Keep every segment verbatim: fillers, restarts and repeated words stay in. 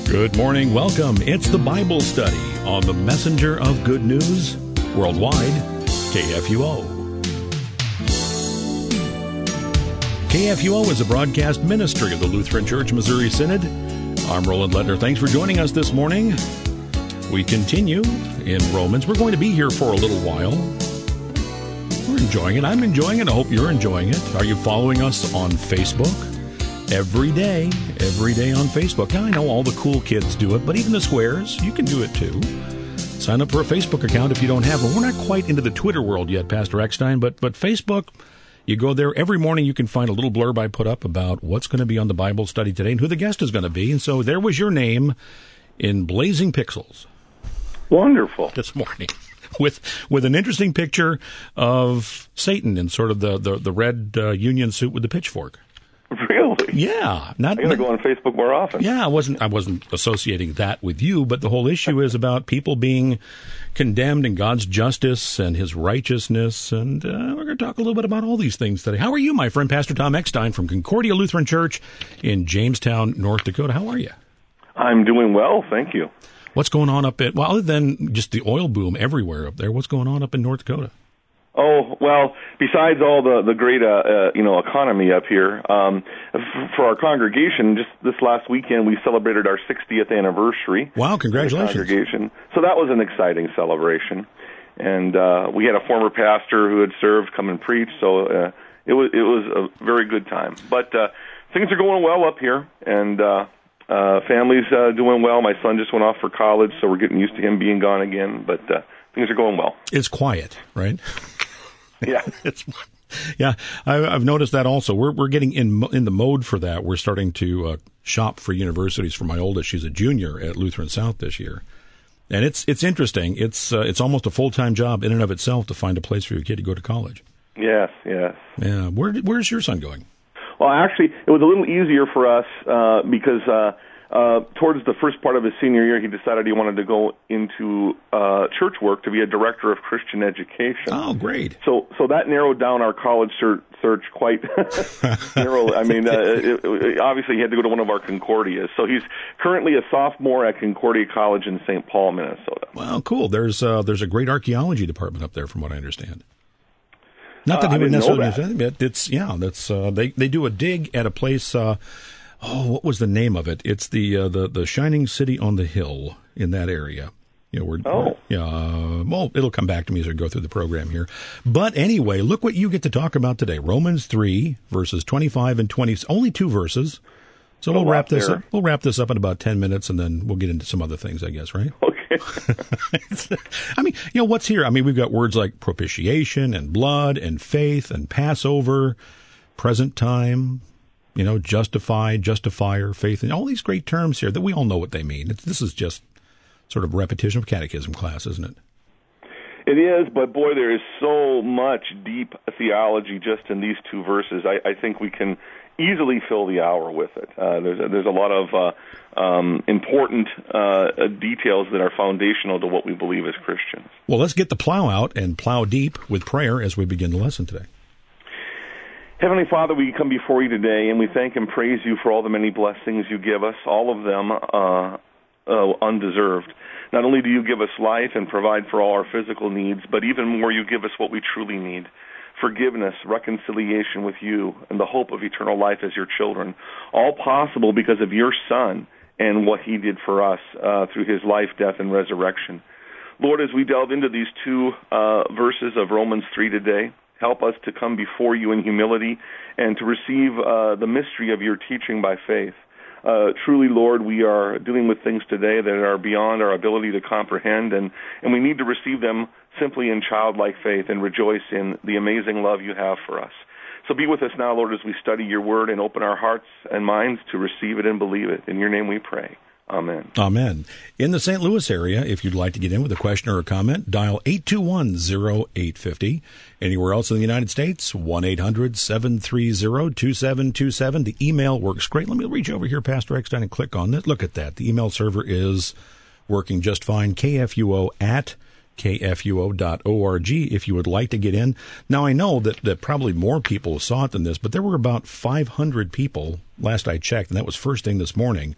Good morning. Welcome. It's the Bible study on the Messenger of Good News Worldwide, K F U O. K F U O is a broadcast ministry of the Lutheran Church Missouri Synod. I'm Roland Ledner. Thanks for joining us this morning. We continue in Romans. We're going to be here for a little while. We're enjoying it. I'm enjoying it. I hope you're enjoying it. Are you following us on Facebook? Every day, every day on Facebook. Now, I know all the cool kids do it, but even the squares, you can do it too. Sign up for a Facebook account if you don't have one. We're not quite into the Twitter world yet, Pastor Eckstein, but but Facebook, you go there. Every morning you can find a little blurb I put up about what's going to be on the Bible study today and who the guest is going to be. And so there was your name in blazing pixels. Wonderful. This morning. With with an interesting picture of Satan in sort of the, the, the red uh, union suit with the pitchfork. Really? Yeah. Not, I gotta go on Facebook more often. Yeah, I wasn't I wasn't associating that with you, but the whole issue is about people being condemned and God's justice and his righteousness, and uh, we're going to talk a little bit about all these things today. How are you, my friend, Pastor Tom Eckstein from Concordia Lutheran Church in Jamestown, North Dakota? How are you? I'm doing well, thank you. What's going on up at, well, other than just the oil boom everywhere up there, what's going on up in North Dakota? Oh, well, besides all the, the great, uh, uh, you know, economy up here, um, f- for our congregation, just this last weekend, we celebrated our sixtieth anniversary. Wow, congratulations. Congregation. So that was an exciting celebration. And, uh, we had a former pastor who had served come and preach, so, uh, it was, it was a very good time. But, uh, things are going well up here, and, uh, uh, family's, uh, doing well. My son just went off for college, so we're getting used to him being gone again, but, uh, things are going well. It's quiet, right? Yeah, it's yeah. I, I've noticed that also. We're we're getting in in the mode for that. We're starting to uh, shop for universities for my oldest. She's a junior at Lutheran South this year, and it's it's interesting. It's uh, it's almost a full time job in and of itself to find a place for your kid to go to college. Yes, yes. Yeah. Where where's your son going? Well, actually, it was a little easier for us uh, because. Uh, Uh, towards the first part of his senior year, he decided he wanted to go into uh, church work to be a director of Christian education. Oh, great! So, so that narrowed down our college search, search quite narrowly. I mean, uh, it, it, obviously, he had to go to one of our Concordias. So he's currently a sophomore at Concordia College in Saint Paul, Minnesota. Wow, cool. There's uh, there's a great archaeology department up there, from what I understand. Not that uh, he would necessarily, know that. but it's yeah, that's uh, they they do a dig at a place. Uh, Oh, what was the name of it? It's the uh, the the Shining City on the Hill in that area. You know, we're, oh, yeah. Uh, well, it'll come back to me as I go through the program here. But anyway, look what you get to talk about today. Romans three verses twenty-five and twenty. Only two verses, so we'll wrap this up. We'll wrap this up in about ten minutes, and then we'll get into some other things, I guess. Right? Okay. I mean, you know, what's here? I mean, we've got words like propitiation and blood and faith and Passover, present time. You know, justified, justifier, faith, and all these great terms here that we all know what they mean. It's, this is just sort of repetition of catechism class, isn't it? It is, but boy, there is so much deep theology just in these two verses. I, I think we can easily fill the hour with it. Uh, there's a, there's a lot of uh, um, important uh, details that are foundational to what we believe as Christians. Well, let's get the plow out and plow deep with prayer as we begin the lesson today. Heavenly Father, we come before you today, and we thank and praise you for all the many blessings you give us, all of them uh, uh, undeserved. Not only do you give us life and provide for all our physical needs, but even more, you give us what we truly need: forgiveness, reconciliation with you, and the hope of eternal life as your children. All possible because of your Son and what he did for us uh, through his life, death, and resurrection. Lord, as we delve into these two uh, verses of Romans three today, help us to come before you in humility and to receive uh, the mystery of your teaching by faith. Uh, truly, Lord, we are dealing with things today that are beyond our ability to comprehend, and, and we need to receive them simply in childlike faith and rejoice in the amazing love you have for us. So be with us now, Lord, as we study your word and open our hearts and minds to receive it and believe it. In your name we pray. Amen. Amen. In the Saint Louis area, if you'd like to get in with a question or a comment, dial eight two one, oh eight five oh. Anywhere else in the United States, one eight hundred, seven three zero, two seven two seven. The email works great. Let me reach over here, Pastor Eckstein, and click on it. Look at that. The email server is working just fine. K F U O at K F U O dot org if you would like to get in. Now, I know that, that probably more people saw it than this, but there were about five hundred people, last I checked, and that was first thing this morning,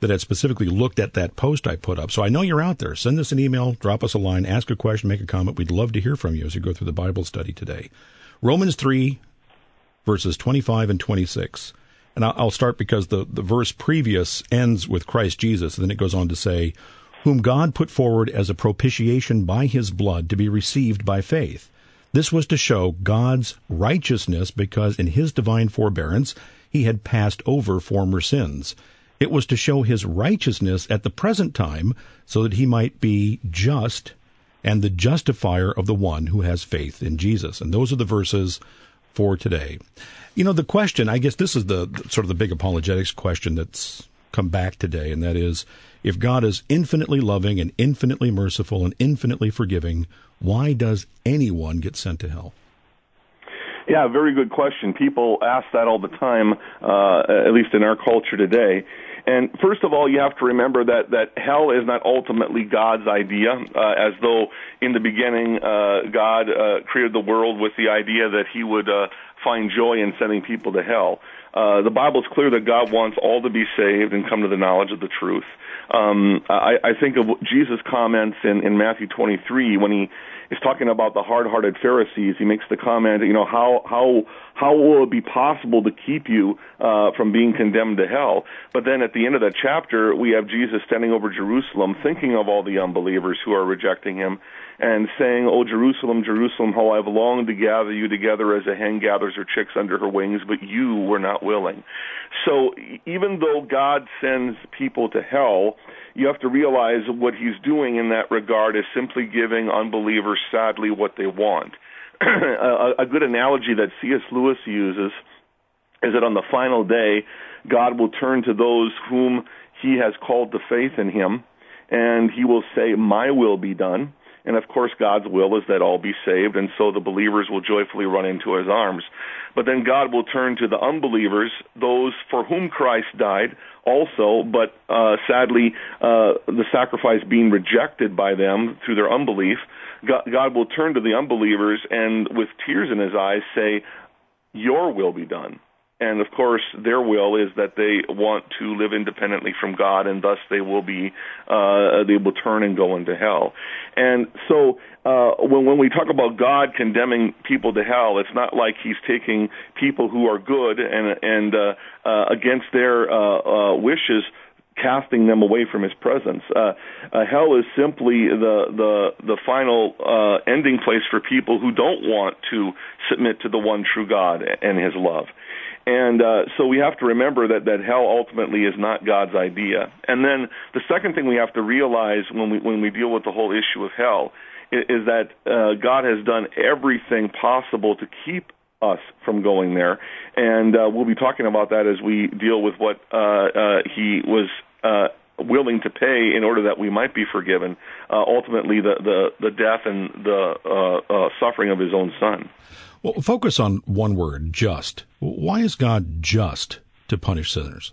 that had specifically looked at that post I put up. So I know you're out there. Send us an email, drop us a line, ask a question, make a comment. We'd love to hear from you as we go through the Bible study today. Romans three, verses twenty-five and twenty-six. And I'll start because the, the verse previous ends with Christ Jesus, and then it goes on to say, whom God put forward as a propitiation by his blood to be received by faith. This was to show God's righteousness because in his divine forbearance he had passed over former sins. It was to show his righteousness at the present time so that he might be just and the justifier of the one who has faith in Jesus. And those are the verses for today. You know, the question, I guess this is the, the sort of the big apologetics question that's come back today, and that is, if God is infinitely loving and infinitely merciful and infinitely forgiving, why does anyone get sent to hell? Yeah, very good question. People ask that all the time, uh, at least in our culture today. And first of all, you have to remember that, that hell is not ultimately God's idea, uh, as though in the beginning uh, God uh, created the world with the idea that he would uh, find joy in sending people to hell. Uh, the Bible is clear that God wants all to be saved and come to the knowledge of the truth. Um, I, I think of Jesus' comments in, in Matthew twenty-three when he is talking about the hard-hearted Pharisees. He makes the comment, you know, how how how will it be possible to keep you uh, from being condemned to hell? But then at the end of that chapter, we have Jesus standing over Jerusalem, thinking of all the unbelievers who are rejecting him, and saying, "O Jerusalem, Jerusalem, how I have longed to gather you together as a hen gathers her chicks under her wings, but you were not willing." So even though God sends people to hell, you have to realize what he's doing in that regard is simply giving unbelievers, sadly, what they want. a, a good analogy that C S Lewis uses is that on the final day, God will turn to those whom he has called to faith in him, and he will say, "My will be done." And, of course, God's will is that all be saved, and so the believers will joyfully run into his arms. But then God will turn to the unbelievers, those for whom Christ died also, but uh, sadly uh, the sacrifice being rejected by them through their unbelief. God, God will turn to the unbelievers and with tears in his eyes say, "Your will be done." And, of course, their will is that they want to live independently from God, and thus they will be, uh, they will turn and go into hell. And so uh, when, when we talk about God condemning people to hell, it's not like he's taking people who are good and, and uh, uh, against their uh, uh, wishes, casting them away from his presence. Uh, uh, hell is simply the the the final uh, ending place for people who don't want to submit to the one true God and his love. And uh, so we have to remember that, that hell ultimately is not God's idea. And then the second thing we have to realize when we when we deal with the whole issue of hell is, is that uh, God has done everything possible to keep us from going there. And uh, we'll be talking about that as we deal with what uh, uh, he was uh, willing to pay in order that we might be forgiven, uh, ultimately the, the, the death and the uh, uh, suffering of his own son. Well, focus on one word, just. Why is God just to punish sinners?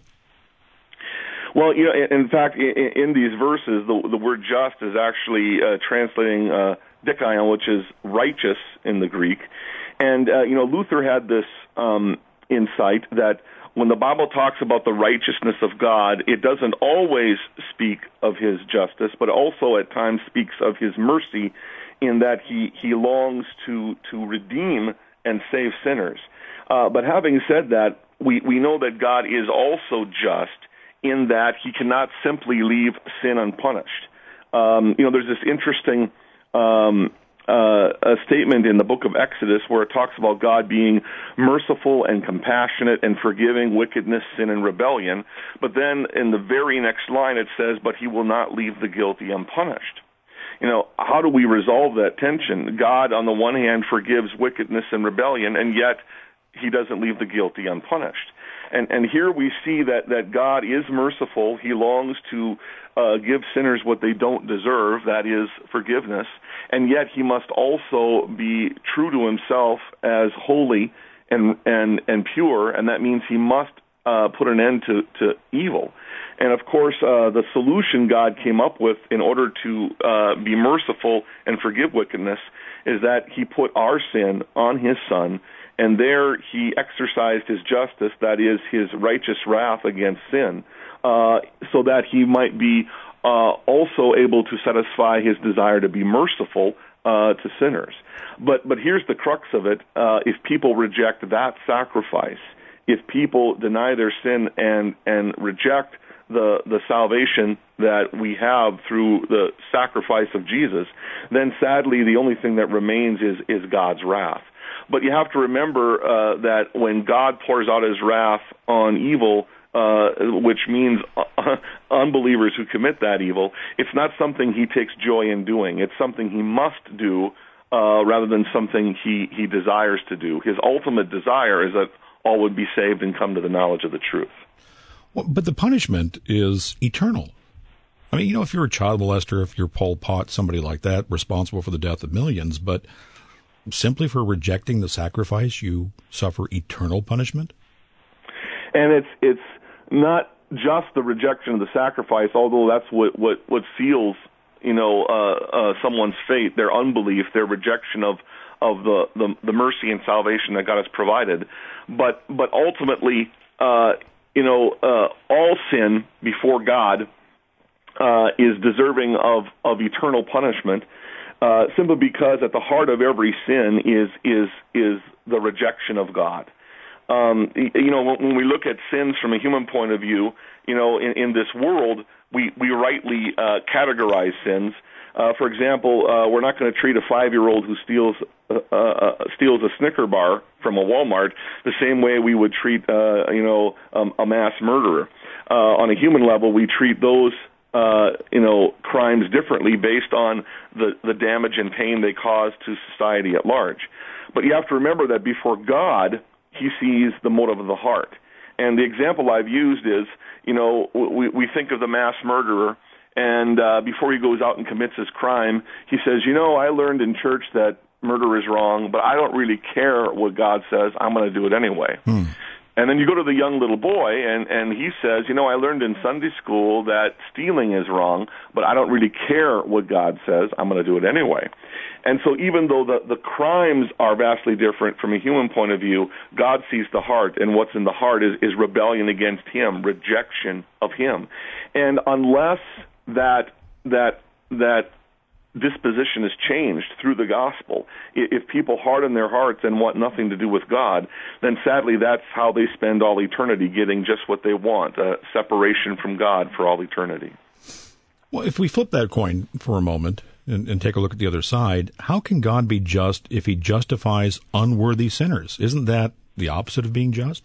Well, you know, in fact, in, in these verses, the, the word just is actually uh, translating uh, dikaion, which is righteous in the Greek. And, uh, you know, Luther had this um, insight that when the Bible talks about the righteousness of God, it doesn't always speak of his justice, but also at times speaks of his mercy, in that he, he longs to, to redeem and save sinners. Uh, but having said that, we, we know that God is also just in that he cannot simply leave sin unpunished. Um, you know, there's this interesting um, uh, a statement in the book of Exodus where it talks about God being merciful and compassionate and forgiving wickedness, sin, and rebellion. But then in the very next line it says, "But he will not leave the guilty unpunished." You know, how do we resolve that tension? God, on the one hand, forgives wickedness and rebellion, and yet he doesn't leave the guilty unpunished. And and here we see that, that God is merciful. He longs to uh, give sinners what they don't deserve, that is forgiveness, and yet he must also be true to himself as holy and and, and pure, and that means he must uh, put an end to, to evil. And, of course, uh, the solution God came up with in order to uh, be merciful and forgive wickedness is that he put our sin on his Son, and there he exercised his justice, that is, his righteous wrath against sin, uh, so that he might be uh, also able to satisfy his desire to be merciful uh, to sinners. But but here's the crux of it. Uh, if people reject that sacrifice, if people deny their sin and, and reject the the salvation that we have through the sacrifice of Jesus, then sadly the only thing that remains is, is God's wrath. But you have to remember uh, that when God pours out his wrath on evil, uh, which means uh, unbelievers who commit that evil, it's not something he takes joy in doing. It's something he must do uh, rather than something he, he desires to do. His ultimate desire is that all would be saved and come to the knowledge of the truth. Well, but the punishment is eternal. I mean, you know, if you're a child molester, if you're Pol Pot, somebody like that, responsible for the death of millions, but simply for rejecting the sacrifice, you suffer eternal punishment? And it's it's not just the rejection of the sacrifice, although that's what, what, what seals, you know, uh, uh, someone's fate, their unbelief, their rejection of of the, the, the mercy and salvation that God has provided. But but ultimately, uh, you know, uh, all sin before God uh, is deserving of, of eternal punishment, uh, simply because at the heart of every sin is is is the rejection of God. Um, you know, when we look at sins from a human point of view, you know, in, in this world, we, we rightly uh, categorize sins. Uh, for example, uh, we're not going to treat a five-year-old who steals uh, uh, steals a Snicker bar from a Walmart the same way we would treat, uh, you know, um, a mass murderer. Uh, on a human level, we treat those, uh, you know, crimes differently based on the, the damage and pain they cause to society at large. But you have to remember that before God, he sees the motive of the heart. And the example I've used is, you know, we, we think of the mass murderer, and uh, before he goes out and commits his crime, he says, you know, I learned in church that murder is wrong, but I don't really care what God says. I'm going to do it anyway. Hmm. And then you go to the young little boy, and, and he says, you know, I learned in Sunday school that stealing is wrong, but I don't really care what God says. I'm going to do it anyway. And so even though the, the crimes are vastly different from a human point of view, God sees the heart, and what's in the heart is, is rebellion against him, rejection of him. And unless that that that disposition is changed through the gospel, if people harden their hearts and want nothing to do with God, then sadly that's how they spend all eternity, getting just what they want, a separation from God for all eternity. Well, if we flip that coin for a moment and, and take a look at the other side, how can God be just if he justifies unworthy sinners? Isn't that the opposite of being just?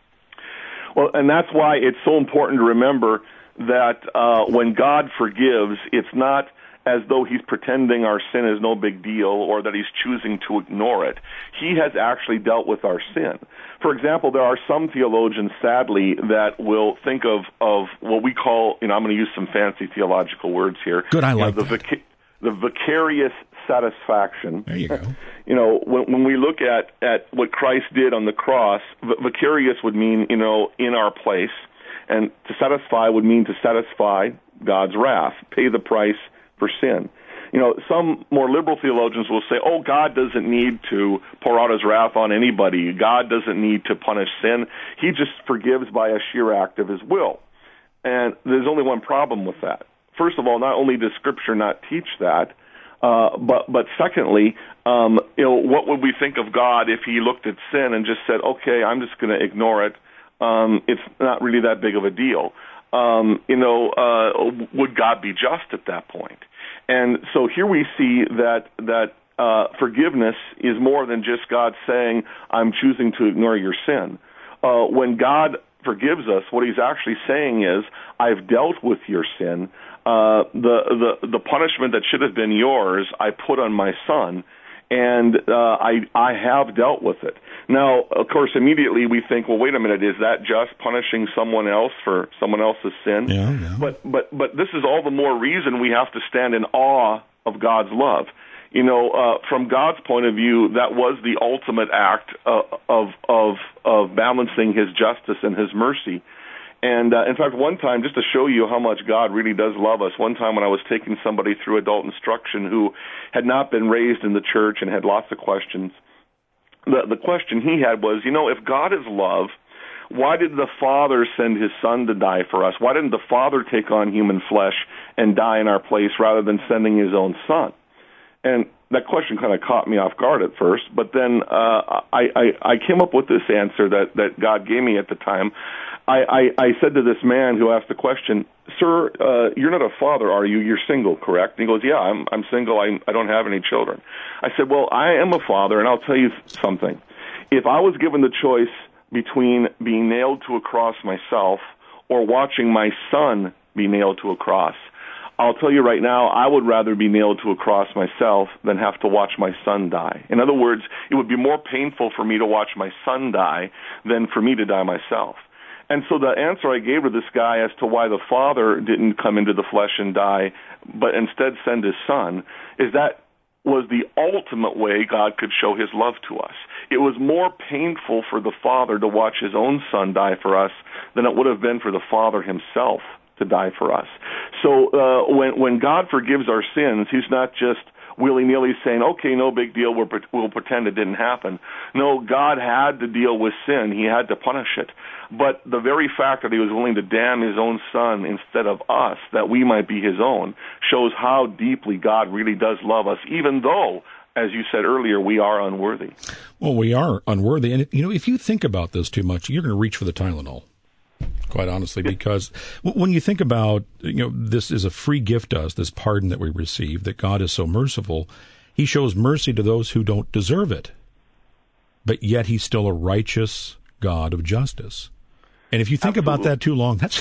Well, and that's why it's so important to remember that uh, when God forgives, it's not as though he's pretending our sin is no big deal or that he's choosing to ignore it. He has actually dealt with our sin. For example, there are some theologians, sadly, that will think of, of what we call, you know, I'm going to use some fancy theological words here. Good, I like you know, the, vic- the vicarious satisfaction. There you go. You know, when, when we look at, at what Christ did on the cross, vicarious would mean, you know, in our place. And to satisfy would mean to satisfy God's wrath, pay the price for sin. You know, some more liberal theologians will say, oh, God doesn't need to pour out his wrath on anybody. God doesn't need to punish sin. He just forgives by a sheer act of his will. And there's only one problem with that. First of all, not only does Scripture not teach that, uh, but but secondly, um, you know, what would we think of God if he looked at sin and just said, okay, I'm just going to ignore it. Um, it's not really that big of a deal. Um, you know, uh, would God be just at that point? And so here we see that that uh, forgiveness is more than just God saying, I'm choosing to ignore your sin. Uh, when God forgives us, what he's actually saying is, I've dealt with your sin. Uh, the, the, the punishment that should have been yours, I put on my son, and uh, I, I have dealt with it. Now, of course, immediately we think, well, wait a minute, is that just punishing someone else for someone else's sin? Yeah, yeah. But, but, but this is all the more reason we have to stand in awe of God's love. You know, uh, from God's point of view, that was the ultimate act uh, of, of, of balancing his justice and his mercy. And, uh, in fact, one time, just to show you how much God really does love us, one time when I was taking somebody through adult instruction who had not been raised in the church and had lots of questions, the, the question he had was, you know, if God is love, Why did the Father send his Son to die for us? Why didn't the Father take on human flesh and die in our place rather than sending his own Son? And that question kind of caught me off guard at first, but then uh, I, I, I came up with this answer that, that God gave me at the time. I, I, I said to this man who asked the question, "Sir, uh, you're not a father, are you? You're single, correct?" And he goes, "Yeah, I'm, I'm single. I, I don't have any children." I said, "Well, I am a father, and I'll tell you something. If I was given the choice between being nailed to a cross myself or watching my son be nailed to a cross, I'll tell you right now, I would rather be nailed to a cross myself than have to watch my son die. In other words, it would be more painful for me to watch my son die than for me to die myself." And so the answer I gave to this guy as to why the Father didn't come into the flesh and die, but instead send his Son, is that was the ultimate way God could show his love to us. It was more painful for the Father to watch his own Son die for us than it would have been for the Father himself to die for us. So uh, when when God forgives our sins, he's not just willy-nilly saying, "Okay, no big deal, we'll, we'll pretend it didn't happen." No, God had to deal with sin. He had to punish it. But the very fact that he was willing to damn his own Son instead of us, that we might be his own, shows how deeply God really does love us, even though, as you said earlier, we are unworthy. Well, we are unworthy. And, you know, if you think about this too much, you're going to reach for the Tylenol. Quite honestly, because when you think about, you know, this is a free gift to us, this pardon that we receive, that God is so merciful, he shows mercy to those who don't deserve it. But yet he's still a righteous God of justice. And if you think Absolutely. About that too long, that's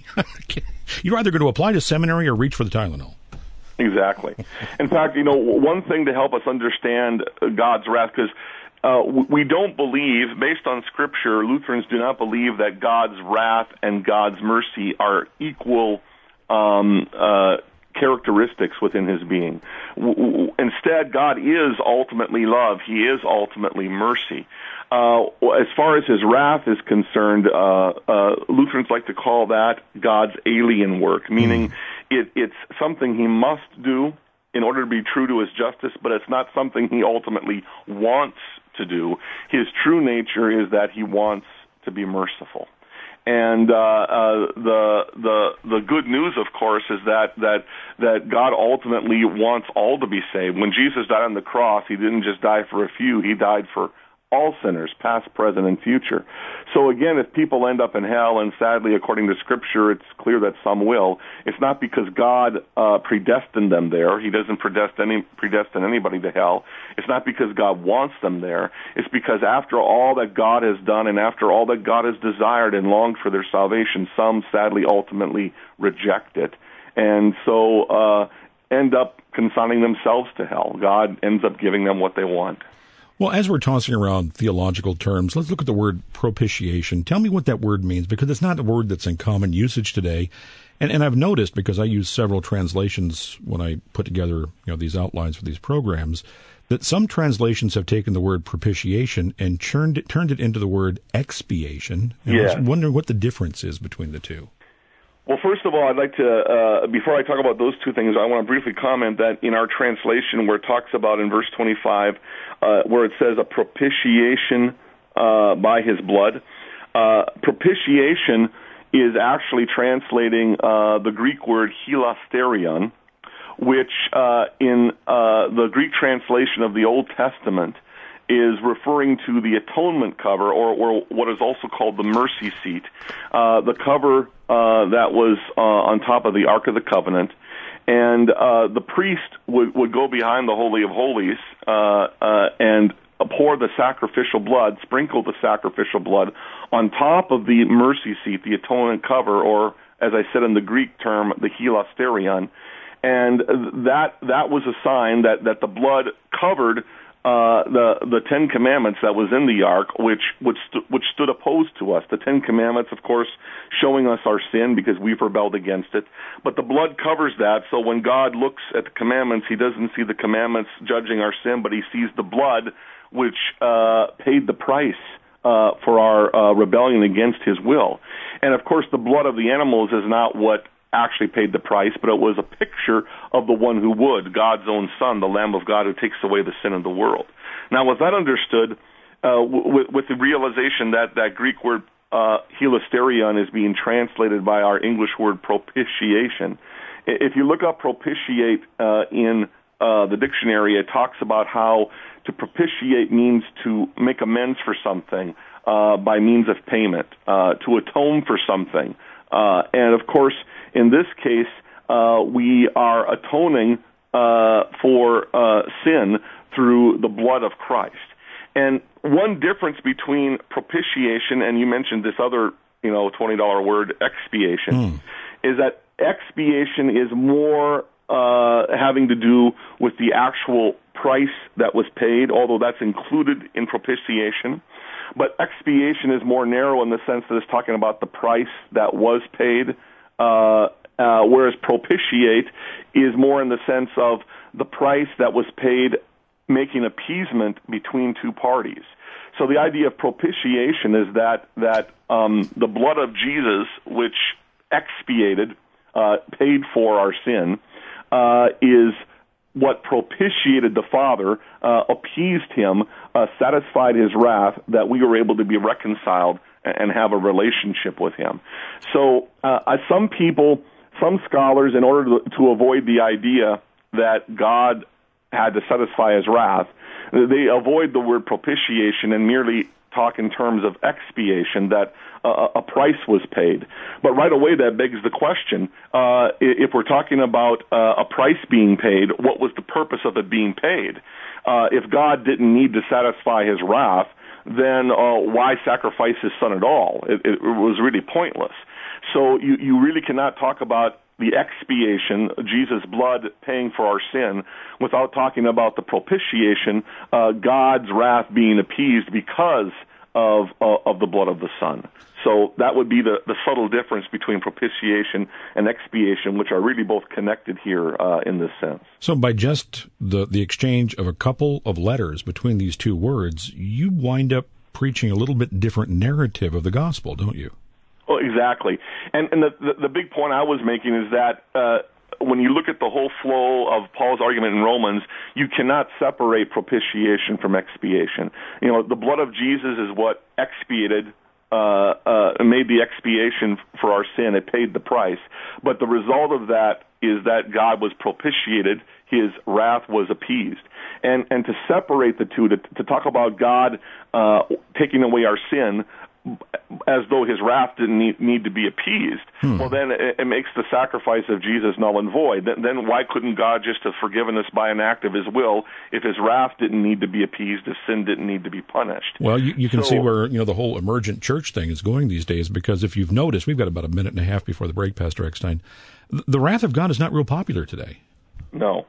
you're either going to apply to seminary or reach for the Tylenol. Exactly. In fact, you know, one thing to help us understand God's wrath, because Uh, we don't believe, based on Scripture, Lutherans do not believe that God's wrath and God's mercy are equal um, uh, characteristics within his being. W- w- instead, God is ultimately love. He is ultimately mercy. Uh, as far as his wrath is concerned, uh, uh, Lutherans like to call that God's alien work, meaning mm. it, it's something he must do in order to be true to his justice, but it's not something he ultimately wants to do. His true nature is that he wants to be merciful. And uh, uh, the the the good news, of course, is that that that God ultimately wants all to be saved. When Jesus died on the cross, he didn't just die for a few; he died for all sinners, past, present, and future. So again, if people end up in hell, and sadly, according to Scripture, it's clear that some will, it's not because God uh, predestined them there. He doesn't predestine, any, predestine anybody to hell. It's not because God wants them there. It's because after all that God has done and after all that God has desired and longed for their salvation, some sadly ultimately reject it. And so uh, end up consigning themselves to hell. God ends up giving them what they want. Well, as we're tossing around theological terms, let's look at the word propitiation. Tell me what that word means, because it's not a word that's in common usage today. And, and I've noticed, because I use several translations when I put together, you know, these outlines for these programs, that some translations have taken the word propitiation and turned it, turned it into the word expiation. And yeah. I was wondering what the difference is between the two. Well, first of all, I'd like to, uh, before I talk about those two things, I want to briefly comment that in our translation where it talks about in verse twenty-five, uh, where it says a propitiation uh, by his blood, uh, propitiation is actually translating uh, the Greek word hilasterion, which uh, in uh, the Greek translation of the Old Testament is referring to the atonement cover, or, or what is also called the mercy seat, uh, the cover uh, that was uh, on top of the Ark of the Covenant. And uh, the priest would, would go behind the Holy of Holies uh, uh, and pour the sacrificial blood, sprinkle the sacrificial blood on top of the mercy seat, the atonement cover, or, as I said in the Greek term, the hilasterion. And that that was a sign that, that the blood covered Uh, the the Ten Commandments that was in the Ark, which which, st- which stood opposed to us. The Ten Commandments, of course, showing us our sin because we've rebelled against it. But the blood covers that, so when God looks at the commandments, he doesn't see the commandments judging our sin, but he sees the blood which uh, paid the price uh, for our uh, rebellion against his will. And, of course, the blood of the animals is not what actually paid the price, but it was a picture of the one who would, God's own Son, the Lamb of God who takes away the sin of the world. Now, with that understood, uh, w- with the realization that that Greek word uh, hilasterion is being translated by our English word propitiation. If you look up propitiate uh, in uh, the dictionary, it talks about how to propitiate means to make amends for something uh, by means of payment, uh, to atone for something. Uh, and, of course, in this case, uh, we are atoning uh, for uh, sin through the blood of Christ. And one difference between propitiation and you mentioned this other, you know, twenty dollar word, expiation, mm. is that expiation is more uh, having to do with the actual price that was paid, although that's included in propitiation. But expiation is more narrow in the sense that it's talking about the price that was paid, uh, uh, whereas propitiate is more in the sense of the price that was paid making appeasement between two parties. So the idea of propitiation is that that um, the blood of Jesus, which expiated, uh, paid for our sin, uh, is what propitiated the Father, uh, appeased him, uh, satisfied his wrath, that we were able to be reconciled and have a relationship with him. So uh, some people, some scholars, in order to, to avoid the idea that God had to satisfy his wrath, they avoid the word propitiation and merely talk in terms of expiation, that uh, a price was paid. But right away that begs the question, uh, if we're talking about uh, a price being paid, what was the purpose of it being paid? Uh, if God didn't need to satisfy his wrath, then uh, why sacrifice his son at all? It, it was really pointless. So you, you really cannot talk about the expiation, Jesus' blood paying for our sin, without talking about the propitiation, uh, God's wrath being appeased because of uh, of the blood of the Son. So that would be the, the subtle difference between propitiation and expiation, which are really both connected here uh, in this sense. So by just the, the exchange of a couple of letters between these two words, you wind up preaching a little bit different narrative of the gospel, don't you? Oh, exactly. And, and the, the, the big point I was making is that uh, when you look at the whole flow of Paul's argument in Romans, you cannot separate propitiation from expiation. You know, the blood of Jesus is what expiated, uh, uh, made the expiation for our sin. It paid the price. But the result of that is that God was propitiated. His wrath was appeased. And, and to separate the two, to, to talk about God uh, taking away our sin, as though his wrath didn't need, need to be appeased, hmm. well, then it, it makes the sacrifice of Jesus null and void. Then, then why couldn't God just have forgiven us by an act of his will if his wrath didn't need to be appeased, if sin didn't need to be punished? Well, you, you can so, see where, you know, the whole emergent church thing is going these days, because if you've noticed, we've got about a minute and a half before the break, Pastor Eckstein, the wrath of God is not real popular today. No.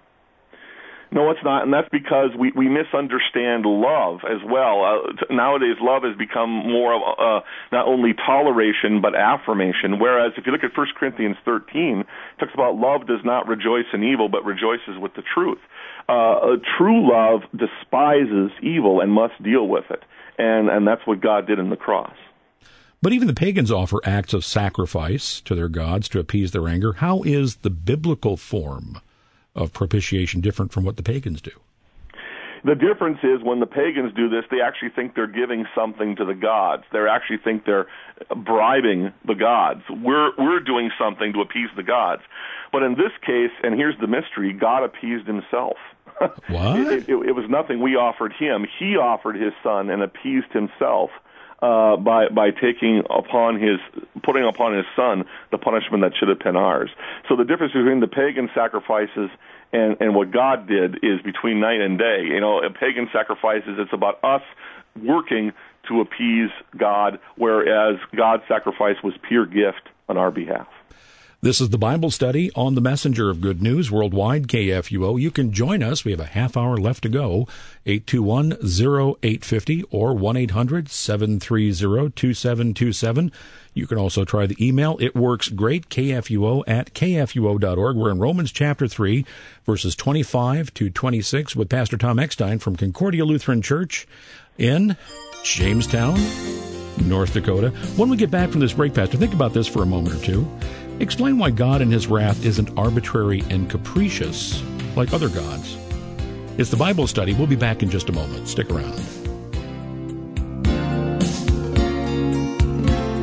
No, it's not, and that's because we, we misunderstand love as well. Uh, t- nowadays, love has become more of uh, not only toleration but affirmation, whereas if you look at First Corinthians thirteen, it talks about love does not rejoice in evil but rejoices with the truth. Uh, true love despises evil and must deal with it, and, and that's what God did in the cross. But even the pagans offer acts of sacrifice to their gods to appease their anger. How is the biblical form of propitiation different from what the pagans do? The difference is when the pagans do this, they actually think they're giving something to the gods. They actually think they're bribing the gods. We're we're doing something to appease the gods. But in this case, and here's the mystery, God appeased himself. What? it, it, it was nothing we offered him. He offered his son and appeased himself uh, by by taking upon his, putting upon his son the punishment that should have been ours. So the difference between the pagan sacrifices and, and what God did is between night and day. You know, pagan sacrifices, it's about us working to appease God, whereas God's sacrifice was pure gift on our behalf. This is the Bible Study on the Messenger of Good News Worldwide, K F U O. You can join us. We have a half hour left to go. eight two one, oh eight five oh or one eight hundred, seven three zero, two seven two seven. You can also try the email. It works great, K F U O at K F U O dot org. We're in Romans chapter three, verses twenty-five to twenty-six with Pastor Tom Eckstein from Concordia Lutheran Church in Jamestown, North Dakota. When we get back from this break, Pastor, think about this for a moment or two. Explain why God in his wrath isn't arbitrary and capricious like other gods. It's the Bible Study. We'll be back in just a moment. Stick around.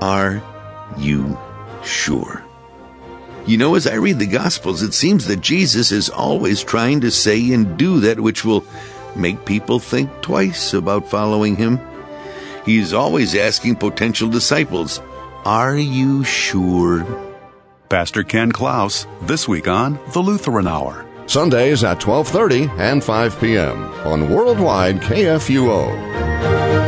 Are you sure? You know, as I read the Gospels, it seems that Jesus is always trying to say and do that which will make people think twice about following him. He is always asking potential disciples, are you sure? Pastor Ken Klaus, this week on The Lutheran Hour. Sundays at twelve thirty and five p.m. on Worldwide K F U O.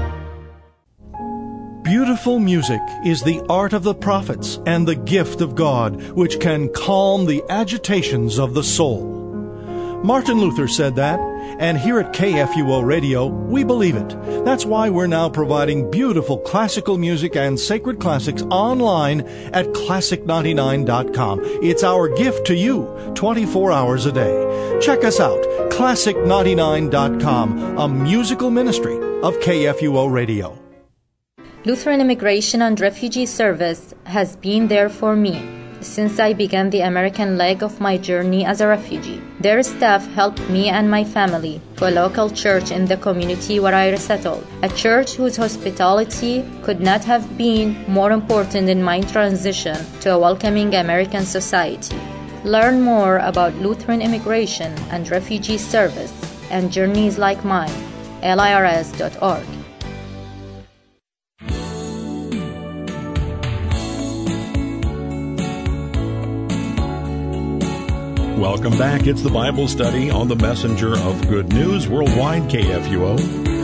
Beautiful music is the art of the prophets and the gift of God, which can calm the agitations of the soul. Martin Luther said that, and here at K F U O Radio, we believe it. That's why we're now providing beautiful classical music and sacred classics online at classic ninety-nine dot com. It's our gift to you, twenty-four hours a day. Check us out, classic ninety-nine dot com, a musical ministry of K F U O Radio. Lutheran Immigration and Refugee Service has been there for me since I began the American leg of my journey as a refugee. Their staff helped me and my family to a local church in the community where I resettled, a church whose hospitality could not have been more important in my transition to a welcoming American society. Learn more about Lutheran Immigration and Refugee Service and journeys like mine, L I R S dot org. Welcome back. It's the Bible study on the Messenger of Good News, Worldwide K F U O.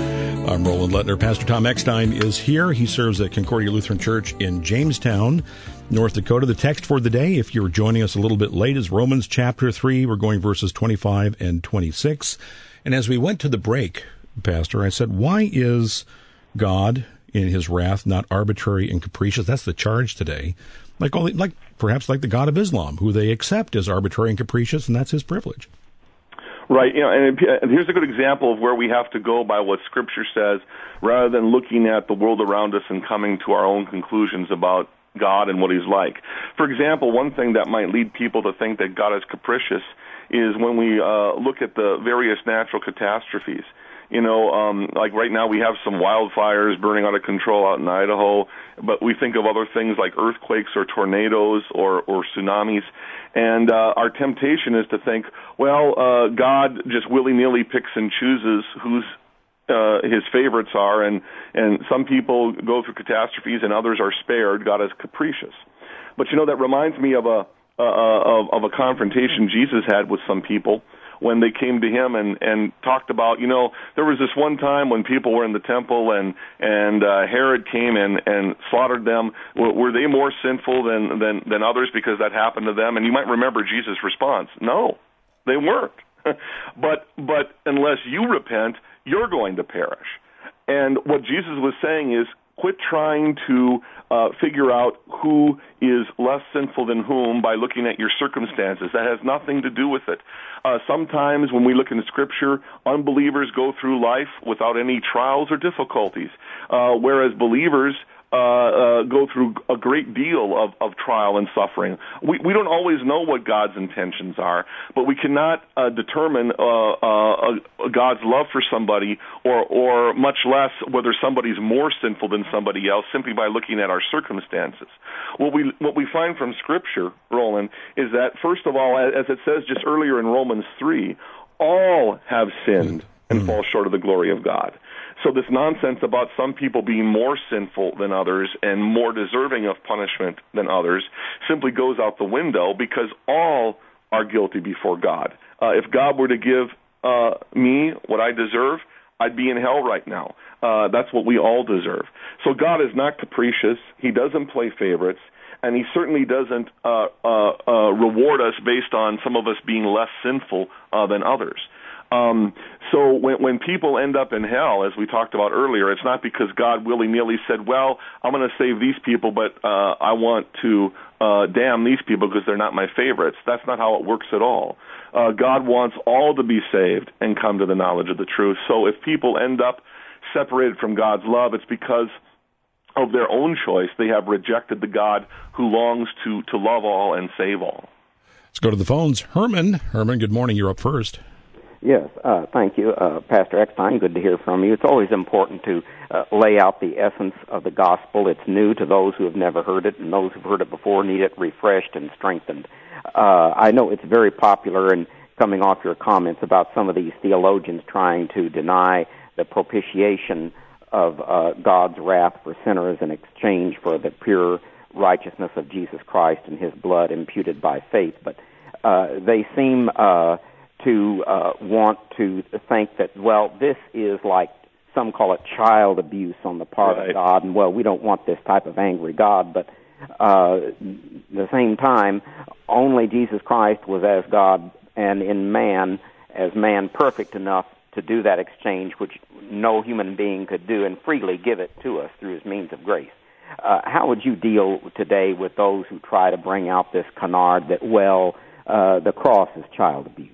I'm Roland Lettner. Pastor Tom Eckstein is here. He serves at Concordia Lutheran Church in Jamestown, North Dakota. The text for the day, if you're joining us a little bit late, is Romans chapter three. We're going verses twenty-five and twenty-six. And as we went to the break, Pastor, I said, why is God in his wrath not arbitrary and capricious? That's the charge today. Like only, like perhaps like the God of Islam, who they accept as arbitrary and capricious, and that's his privilege. Right. You know, and here's a good example of where we have to go by what Scripture says, rather than looking at the world around us and coming to our own conclusions about God and what he's like. For example, one thing that might lead people to think that God is capricious is when we uh, look at the various natural catastrophes. You know, um, like right now we have some wildfires burning out of control out in Idaho, but we think of other things like earthquakes or tornadoes or, or tsunamis. And uh, our temptation is to think, well, uh, God just willy-nilly picks and chooses who's uh, his favorites are, and, and some people go through catastrophes and others are spared. God is capricious. But, you know, that reminds me of a, uh, of, of a confrontation Jesus had with some people when they came to him and, and talked about, you know, there was this one time when people were in the temple and, and uh, Herod came and, and slaughtered them. Were, were they more sinful than, than, than others because that happened to them? And you might remember Jesus' response. No, they weren't. but but unless you repent, you're going to perish. And what Jesus was saying is, quit trying to uh, figure out who is less sinful than whom by looking at your circumstances. That has nothing to do with it. Uh, sometimes when we look into Scripture, unbelievers go through life without any trials or difficulties, uh, whereas believers uh, uh, go through a great deal of, of trial and suffering. We, we don't always know what God's intentions are, but we cannot uh, determine uh, uh, God's love for somebody, or, or much less whether somebody's more sinful than somebody else, simply by looking at our circumstances. What we what we find from Scripture, Roland, is that, first of all, as it says just earlier in Romans three, all have sinned and fall short of the glory of God. So this nonsense about some people being more sinful than others and more deserving of punishment than others simply goes out the window, because all are guilty before God. Uh, if God were to give uh, me what I deserve, I'd be in hell right now. Uh, that's what we all deserve. So God is not capricious. He doesn't play favorites. And he certainly doesn't uh, uh, uh, reward us based on some of us being less sinful uh, than others. Um, so when, when people end up in hell, as we talked about earlier, it's not because God willy-nilly said, well, I'm going to save these people, but uh, I want to uh, damn these people because they're not my favorites. That's not how it works at all. Uh, God wants all to be saved and come to the knowledge of the truth. So if people end up separated from God's love, it's because of their own choice. They have rejected the God who longs to, to love all and save all. Let's go to the phones. Herman. Herman, good morning. You're up first. Yes, uh, thank you, uh, Pastor Eckstein. Good to hear from you. It's always important to uh, lay out the essence of the gospel. It's new to those who have never heard it, and those who've heard it before need it refreshed and strengthened. Uh, I know it's very popular, and coming off your comments about some of these theologians trying to deny the propitiation of uh, God's wrath for sinners in exchange for the pure righteousness of Jesus Christ and his blood imputed by faith. But uh, they seem uh, to uh, want to think that, well, this is like, some call it child abuse on the part right. of God, and, well, we don't want this type of angry God. But uh, at the same time, only Jesus Christ was as God and in man, as man perfect enough to do that exchange, which no human being could do, and freely give it to us through his means of grace. Uh, how would you deal today with those who try to bring out this canard that, well, uh, the cross is child abuse?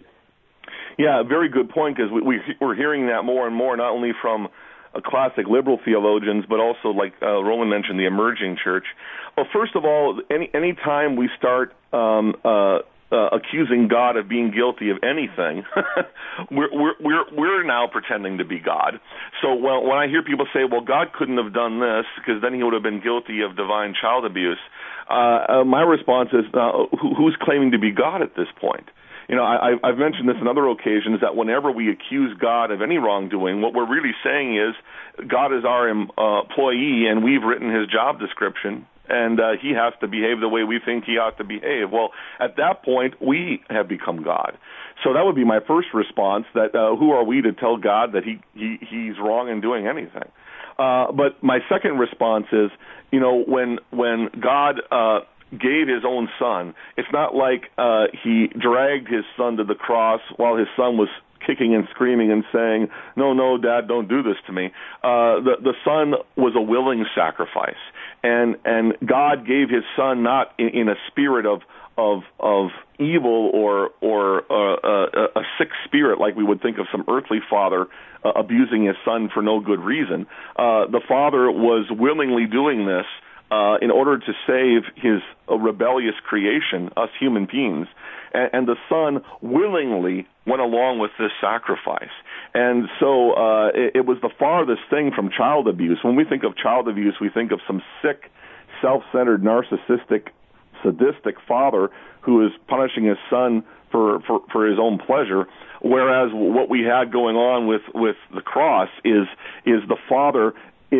Yeah, very good point, because we, we, we're hearing that more and more, not only from uh, classic liberal theologians, but also, like uh, Roland mentioned, the emerging church. Well, first of all, any any time we start um, uh, Uh, accusing God of being guilty of anything, we're, we're we're we're now pretending to be God. So well, when I hear people say, "Well, God couldn't have done this because then he would have been guilty of divine child abuse," uh, uh, my response is, uh, who, "Who's claiming to be God at this point?" You know, I, I've mentioned this on other occasions that whenever we accuse God of any wrongdoing, what we're really saying is God is our uh, employee, and we've written his job description, and uh, he has to behave the way we think he ought to behave. Well, at that point, we have become God. So that would be my first response, that uh, who are we to tell God that he, he he's wrong in doing anything? Uh, but my second response is, you know, when when God uh, gave his own son, it's not like uh, he dragged his son to the cross while his son was kicking and screaming and saying, "No, no, Dad, don't do this to me." Uh, the the son was a willing sacrifice, and and God gave his son not in, in a spirit of of of evil or or uh, a, a sick spirit like we would think of some earthly father uh, abusing his son for no good reason. Uh, the father was willingly doing this uh, in order to save his uh, rebellious creation, us human beings. And the son willingly went along with this sacrifice. And so uh, it, it was the farthest thing from child abuse. When we think of child abuse, we think of some sick, self-centered, narcissistic, sadistic father who is punishing his son for, for, for his own pleasure, whereas what we had going on with, with the cross is is the father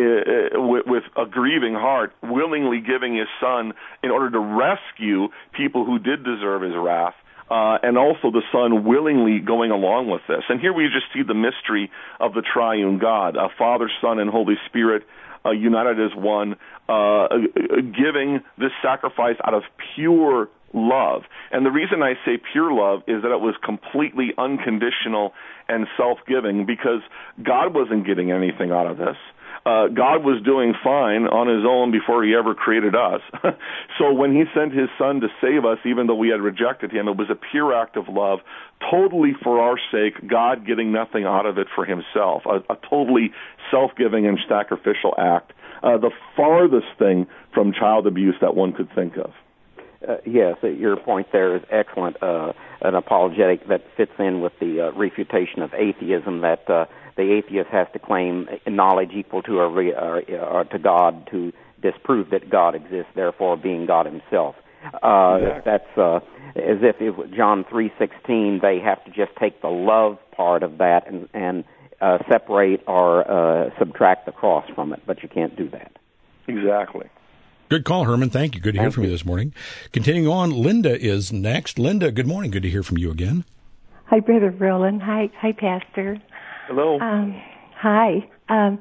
with a grieving heart, willingly giving his son in order to rescue people who did deserve his wrath, uh, and also the son willingly going along with this. And here we just see the mystery of the triune God, uh, Father, Son, and Holy Spirit, uh, united as one, uh, giving this sacrifice out of pure love. And the reason I say pure love is that it was completely unconditional and self-giving, because God wasn't getting anything out of this. Uh, God was doing fine on his own before he ever created us. So when he sent his son to save us, even though we had rejected him, it was a pure act of love, totally for our sake, God getting nothing out of it for himself, a, a totally self-giving and sacrificial act, uh, the farthest thing from child abuse that one could think of. Uh, yes, your point there is excellent, uh, an apologetic that fits in with the uh, refutation of atheism, that uh, the atheist has to claim knowledge equal to or, or, or to God to disprove that God exists, therefore being God himself. Uh, exactly. That's uh, as if it, John three sixteen, they have to just take the love part of that and, and uh, separate or uh, subtract the cross from it, but you can't do that. Exactly. Good call, Herman. Thank you. Good to hear Thank from you. you this morning. Continuing on, Linda is next. Linda, good morning. Good to hear from you again. Hi, Brother Roland. Hi, hi, Pastor. Hello. Um, hi. Um,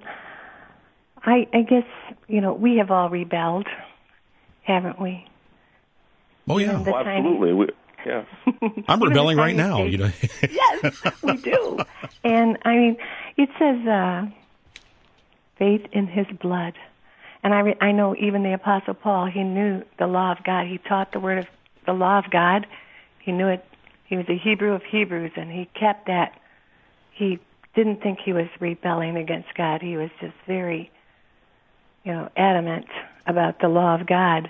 I, I guess, you know, we have all rebelled, haven't we? Oh, yeah. Oh, absolutely. We, yeah. I'm rebelling right now. You know. Yes, we do. And, I mean, it says uh, faith in his blood. And I, re- I know even the Apostle Paul, he knew the law of God. He taught the word of the law of God. He knew it. He was a Hebrew of Hebrews, and he kept that. He didn't think he was rebelling against God. He was just very, you know, adamant about the law of God.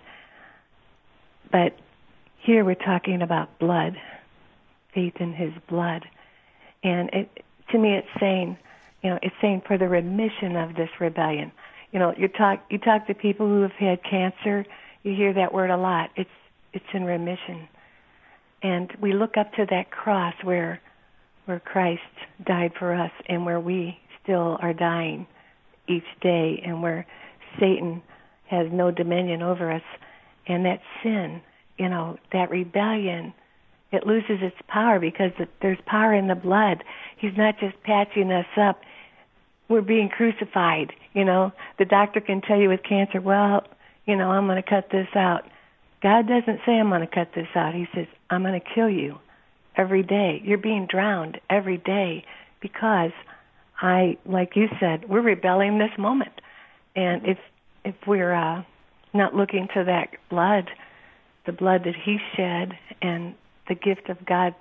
But here we're talking about blood, faith in his blood. And it, to me, it's saying, you know, it's saying for the remission of this rebellion. You know, you talk you talk to people who have had cancer, you hear that word a lot. It's it's in remission. And we look up to that cross where where Christ died for us and where we still are dying each day and where Satan has no dominion over us. And that sin, you know, that rebellion, it loses its power because there's power in the blood. He's not just patching us up. We're being crucified, you know. The doctor can tell you with cancer, well, you know, I'm going to cut this out. God doesn't say I'm going to cut this out. He says, I'm going to kill you every day. You're being drowned every day because I, like you said, we're rebelling this moment. And if if we're uh, not looking to that blood, the blood that he shed and the gift of God,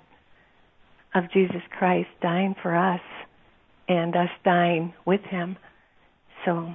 of Jesus Christ dying for us and us dying with him. So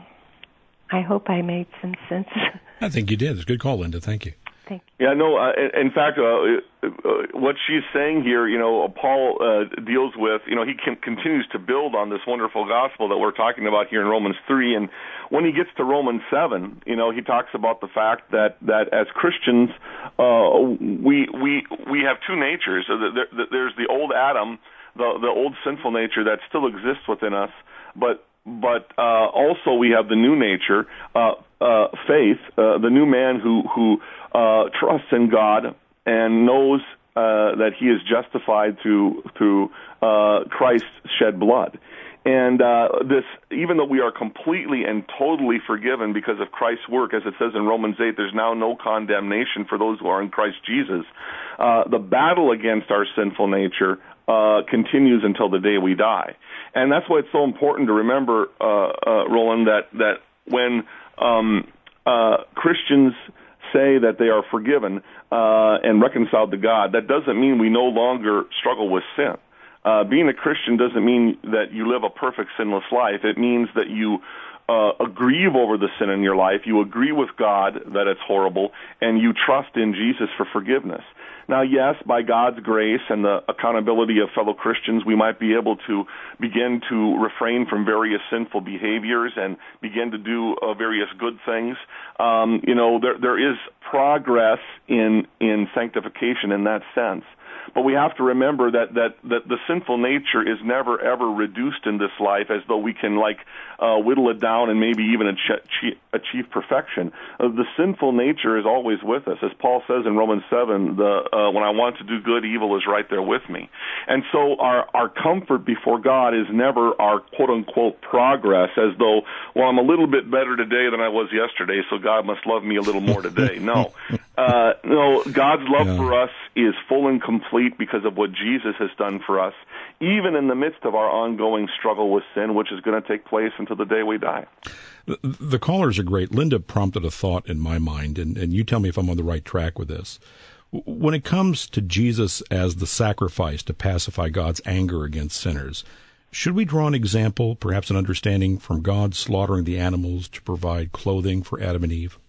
I hope I made some sense. I think you did. It's a good call, Linda. Thank you. Thank you. Yeah, no, uh, in fact, uh, uh, what she's saying here, you know, Paul uh, deals with, you know, he can, continues to build on this wonderful gospel that we're talking about here in Romans three. And when he gets to Romans seven, you know, he talks about the fact that, that as Christians, uh, we, we, we have two natures. There's the old Adam, the, the old sinful nature that still exists within us, but But uh, also we have the new nature, uh, uh, faith, uh, the new man who who uh, trusts in God and knows uh, that he is justified through through uh, Christ's shed blood. And uh, this, even though we are completely and totally forgiven because of Christ's work, as it says in Romans eight, there's now no condemnation for those who are in Christ Jesus. Uh, the battle against our sinful nature uh, continues until the day we die. And that's why it's so important to remember, uh, uh, Roland, that, that when um, uh, Christians say that they are forgiven uh, and reconciled to God, that doesn't mean we no longer struggle with sin. Uh, being a Christian doesn't mean that you live a perfect sinless life. It means that you uh, grieve over the sin in your life, you agree with God that it's horrible, and you trust in Jesus for forgiveness. Now, yes, by God's grace and the accountability of fellow Christians, we might be able to begin to refrain from various sinful behaviors and begin to do uh, various good things. Um, you know, there there is progress in in sanctification in that sense. But we have to remember that, that, that the sinful nature is never, ever reduced in this life as though we can, like, uh, whittle it down and maybe even achieve, achieve perfection. Uh, the sinful nature is always with us. As Paul says in Romans seven, the, uh, when I want to do good, evil is right there with me. And so our, our comfort before God is never our quote-unquote progress, as though, well, I'm a little bit better today than I was yesterday, so God must love me a little more today. No. Uh, no, God's love yeah. for us is full and complete because of what Jesus has done for us, even in the midst of our ongoing struggle with sin, which is going to take place until the day we die. The, the callers are great. Linda prompted a thought in my mind, and, and you tell me if I'm on the right track with this. When it comes to Jesus as the sacrifice to pacify God's anger against sinners, should we draw an example, perhaps an understanding from God slaughtering the animals to provide clothing for Adam and Eve?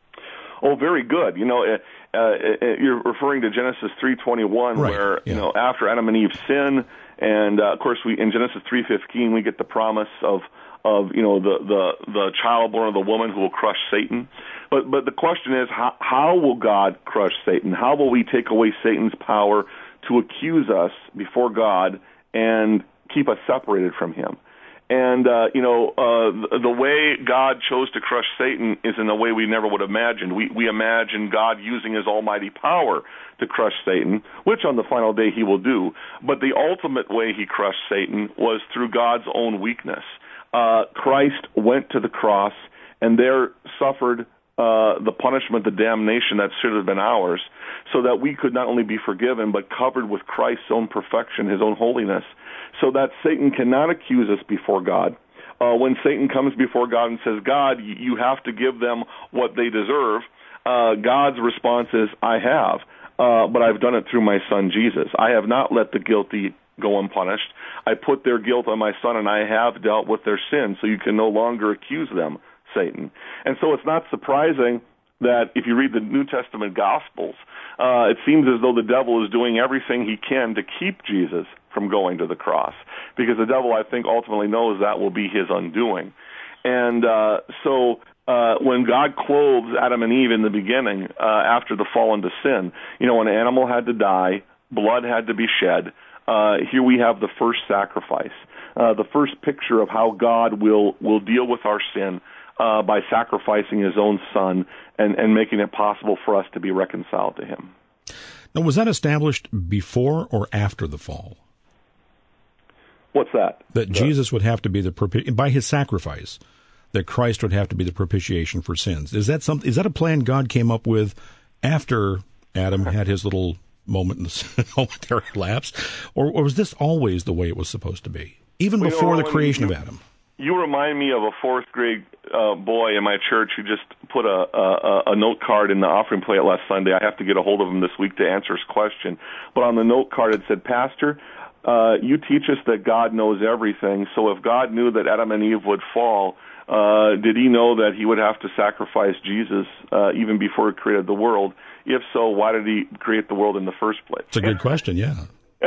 Oh, very good. You know, uh, uh, you're referring to Genesis three twenty-one, right. where yeah. you know after Adam and Eve sin, and uh, of course we in Genesis three fifteen we get the promise of of you know the the the child born of the woman who will crush Satan. But but the question is, how, how will God crush Satan? How will we take away Satan's power to accuse us before God and keep us separated from him? And, uh, you know, uh, the way God chose to crush Satan is in a way we never would have imagined. We, we imagine God using his almighty power to crush Satan, which on the final day he will do. But the ultimate way he crushed Satan was through God's own weakness. Uh, Christ went to the cross and there suffered uh, the punishment, the damnation that should have been ours, so that we could not only be forgiven, but covered with Christ's own perfection, his own holiness, so that Satan cannot accuse us before God. Uh, when Satan comes before God and says, God, you have to give them what they deserve, uh, God's response is, I have, uh, but I've done it through my son Jesus. I have not let the guilty go unpunished. I put their guilt on my son, and I have dealt with their sin, so you can no longer accuse them, Satan. And so it's not surprising that if you read the New Testament Gospels, uh, it seems as though the devil is doing everything he can to keep Jesus from going to the cross, because the devil, I think, ultimately knows that will be his undoing. And uh, so uh, when God clothes Adam and Eve in the beginning, uh, after the fall into sin, you know, an animal had to die, blood had to be shed. Uh, here we have the first sacrifice, uh, the first picture of how God will, will deal with our sin uh, by sacrificing his own son and, and making it possible for us to be reconciled to him. Now, was that established before or after the fall? What's that? That the, Jesus would have to be the, by his sacrifice, that Christ would have to be the propitiation for sins. Is that some, is that a plan God came up with after Adam had his little moment in the momentary lapse, or, or was this always the way it was supposed to be, even well, before you know, the creation you, of Adam? You remind me of a fourth grade uh, boy in my church who just put a, a, a note card in the offering plate last Sunday. I have to get a hold of him this week to answer his question. But on the note card it said, "Pastor, uh, you teach us that God knows everything. So if God knew that Adam and Eve would fall, uh, did he know that he would have to sacrifice Jesus uh, even before he created the world? If so, why did he create the world in the first place?" It's a good question, yeah.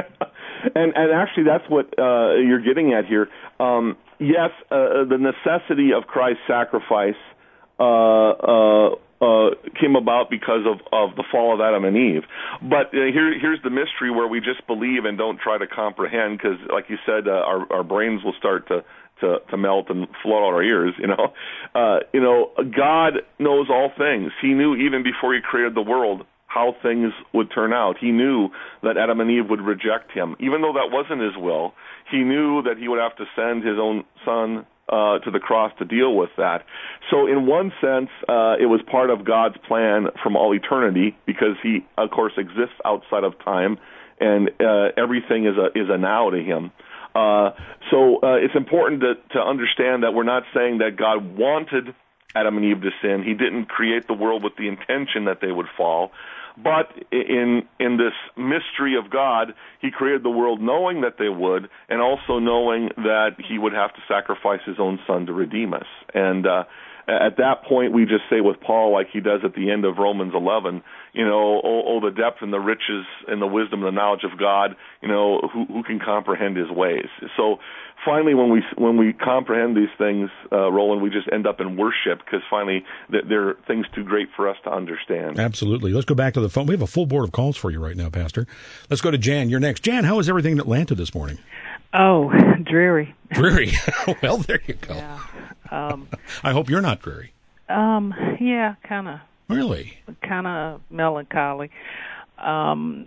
and and actually, that's what uh, you're getting at here. Um, yes, uh, the necessity of Christ's sacrifice uh, uh, uh, came about because of, of the fall of Adam and Eve. But uh, here, here's the mystery where we just believe and don't try to comprehend, because, like you said, uh, our, our brains will start to To, to melt and float out our ears, you know. Uh, you know, God knows all things. He knew even before he created the world how things would turn out. He knew that Adam and Eve would reject him. Even though that wasn't his will, he knew that he would have to send his own son uh, to the cross to deal with that. So in one sense, uh, it was part of God's plan from all eternity, because he, of course, exists outside of time, and uh, everything is a, is a now to him. Uh, so uh, it's important to, to understand that we're not saying that God wanted Adam and Eve to sin. He didn't create the world with the intention that they would fall. But in in this mystery of God, he created the world knowing that they would, and also knowing that he would have to sacrifice his own son to redeem us. And uh, at that point, we just say with Paul, like he does at the end of Romans eleven, you know, oh, oh the depth and the riches and the wisdom and the knowledge of God, you know, who, who can comprehend his ways? So finally, when we when we comprehend these things, uh, Roland, we just end up in worship, because finally there are things too great for us to understand. Absolutely. Let's go back to the phone. We have a full board of calls for you right now, Pastor. Let's go to Jan. You're next. Jan, how is everything in Atlanta this morning? Oh, dreary. Dreary. Well, there you go. Yeah. Um, I hope you're not dreary. Um, yeah, kind of. Really? Kind of melancholy. Um,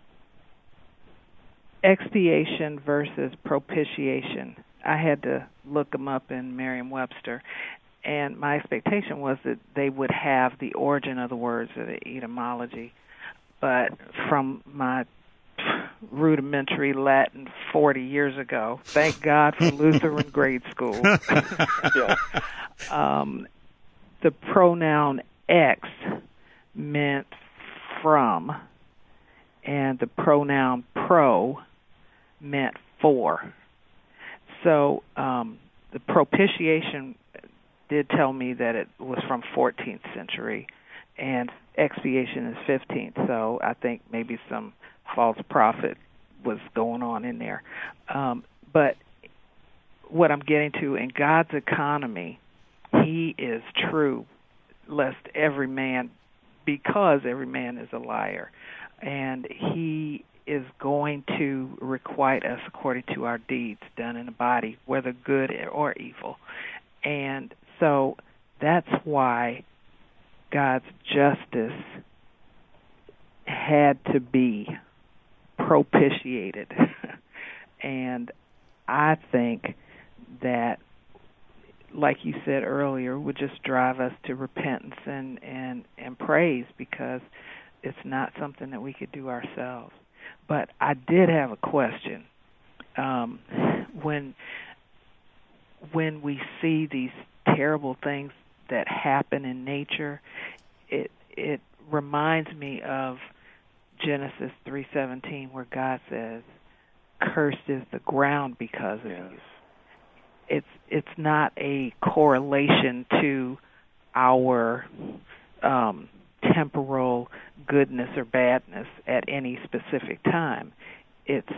expiation versus propitiation. I had to look them up in Merriam-Webster, and my expectation was that they would have the origin of the words of the etymology, but from my rudimentary Latin forty years ago, thank God for Lutheran grade school, yeah. um, the pronoun ex meant from, and the pronoun pro meant for. So um, the propitiation did tell me that it was from fourteenth century, and expiation is fifteenth, so I think maybe some false prophet was going on in there. Um, but what I'm getting to, in God's economy, he is true, lest every man, because every man is a liar. And he is going to requite us according to our deeds done in the body, whether good or evil. And so that's why God's justice had to be propitiated. And I think that, like you said earlier, would just drive us to repentance and, and, and praise, because it's not something that we could do ourselves. But I did have a question. Um, when when we see these terrible things that happen in nature, it it reminds me of Genesis three seventeen, where God says, "Cursed is the ground because of yes. you." It's it's not a correlation to our um, temporal goodness or badness at any specific time. It's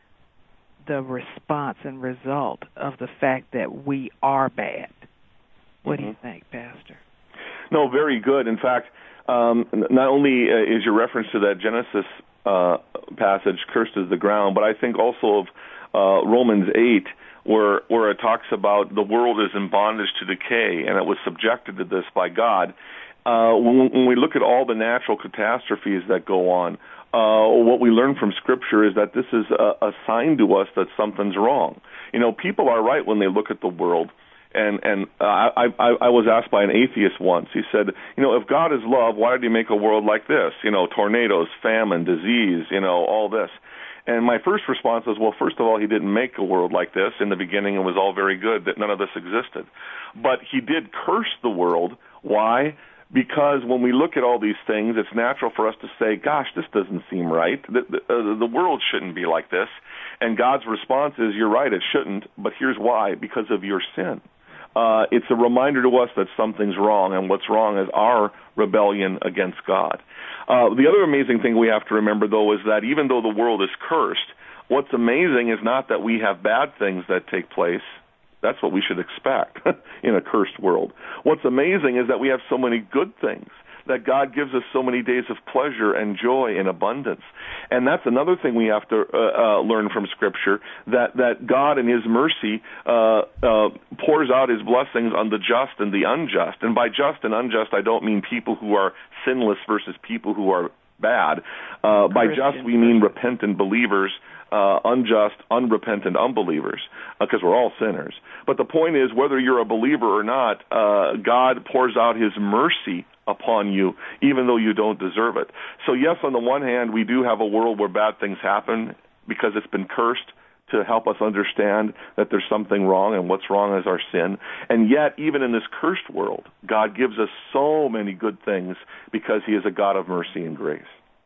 the response and result of the fact that we are bad. What mm-hmm. do you think, Pastor? No, very good. In fact, um, not only uh, is your reference to that Genesis uh, passage, cursed is the ground, but I think also of uh, Romans eight, where where it talks about the world is in bondage to decay, and it was subjected to this by God. Uh, when, when we look at all the natural catastrophes that go on, uh, what we learn from Scripture is that this is a, a sign to us that something's wrong. You know, people are right when they look at the world. And and uh, I, I I was asked by an atheist once. He said, you know, if God is love, why did He make a world like this? You know, tornadoes, famine, disease, you know, all this. And my first response was, well, first of all, He didn't make a world like this. In the beginning, it was all very good, that none of this existed. But He did curse the world. Why? Because when we look at all these things, it's natural for us to say, gosh, this doesn't seem right. The, the, uh, the world shouldn't be like this. And God's response is, you're right, it shouldn't, but here's why, because of your sin. Uh, it's a reminder to us that something's wrong, and what's wrong is our rebellion against God. Uh, the other amazing thing we have to remember, though, is that even though the world is cursed, what's amazing is not that we have bad things that take place. That's what we should expect in a cursed world. What's amazing is that we have so many good things, that God gives us so many days of pleasure and joy and abundance. And that's another thing we have to uh, uh, learn from Scripture, that, that God in His mercy uh, uh, pours out His blessings on the just and the unjust. And by just and unjust, I don't mean people who are sinless versus people who are bad. Uh, by just, we mean repentant believers, uh, unjust, unrepentant unbelievers, because uh, we're all sinners. But the point is, whether you're a believer or not, uh, God pours out His mercy upon you, even though you don't deserve it. So yes, on the one hand, we do have a world where bad things happen because it's been cursed, to help us understand that there's something wrong, and what's wrong is our sin. And yet, even in this cursed world, God gives us so many good things because He is a God of mercy and grace.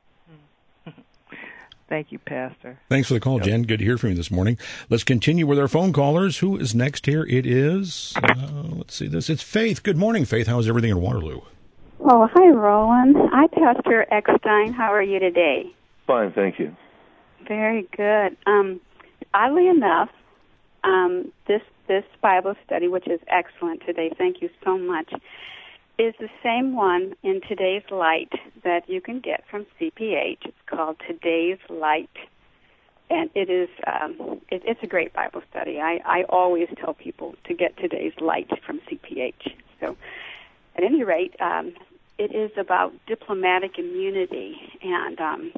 Thank you, Pastor. Thanks for the call, Jen. Good to hear from you this morning. Let's continue with our phone callers. Who is next here? It is, uh, let's see this. It's Faith. Good morning, Faith. How's everything in Waterloo? Oh, hi, Roland. Hi, Pastor Eckstein. How are you today? Fine, thank you. Very good. Um, oddly enough, um, this this Bible study, which is excellent today, thank you so much, is the same one in Today's Light that you can get from C P H. It's called Today's Light, and it is um, it, it's a great Bible study. I, I always tell people to get Today's Light from C P H. So, at any rate, um, it is about diplomatic immunity, and um,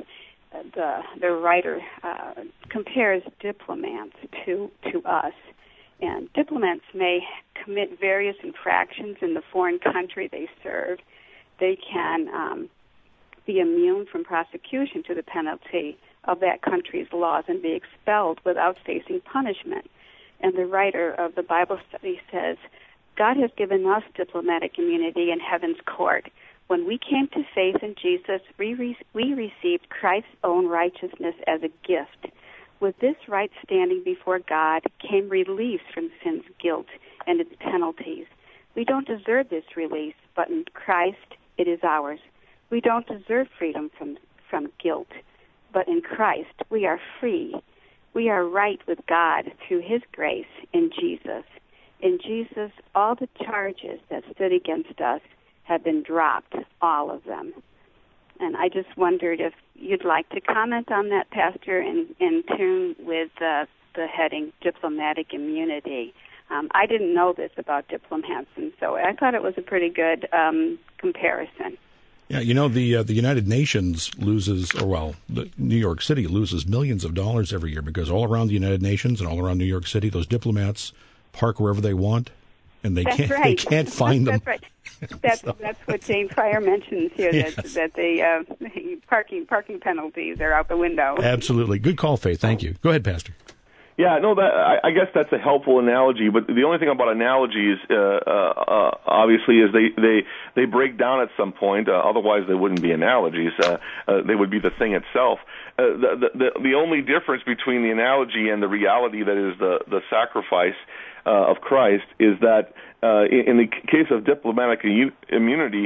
the the writer uh, compares diplomats to to us. And diplomats may commit various infractions in the foreign country they serve. They can um, be immune from prosecution to the penalty of that country's laws and be expelled without facing punishment. And the writer of the Bible study says, God has given us diplomatic immunity in heaven's court. When we came to faith in Jesus, we, re- we received Christ's own righteousness as a gift. With this right standing before God came release from sin's guilt and its penalties. We don't deserve this release, but in Christ it is ours. We don't deserve freedom from, from guilt, but in Christ we are free. We are right with God through His grace in Jesus. In Jesus, all the charges that stood against us have been dropped, all of them. And I just wondered if you'd like to comment on that, Pastor, in, in tune with uh, the heading Diplomatic Immunity. Um, I didn't know this about diplomats, and so I thought it was a pretty good um, comparison. Yeah, you know, the uh, the United Nations loses, or well, the New York City loses millions of dollars every year because all around the United Nations and all around New York City, those diplomats park wherever they want, and they that's can't right. they can't find that's, them. That's right. That's so. that's what Jane Pryor mentions here. Yes. That that the uh, parking parking penalties are out the window. Absolutely, good call, Faith. Thank you. Go ahead, Pastor. Yeah, no, that I, I guess that's a helpful analogy. But the only thing about analogies, uh, uh, uh, obviously, is they, they, they break down at some point. Uh, otherwise, they wouldn't be analogies. Uh, uh, they would be the thing itself. Uh, the, the the only difference between the analogy and the reality that is the the sacrifice uh, of Christ is that uh, in, in the case of diplomatic immunity,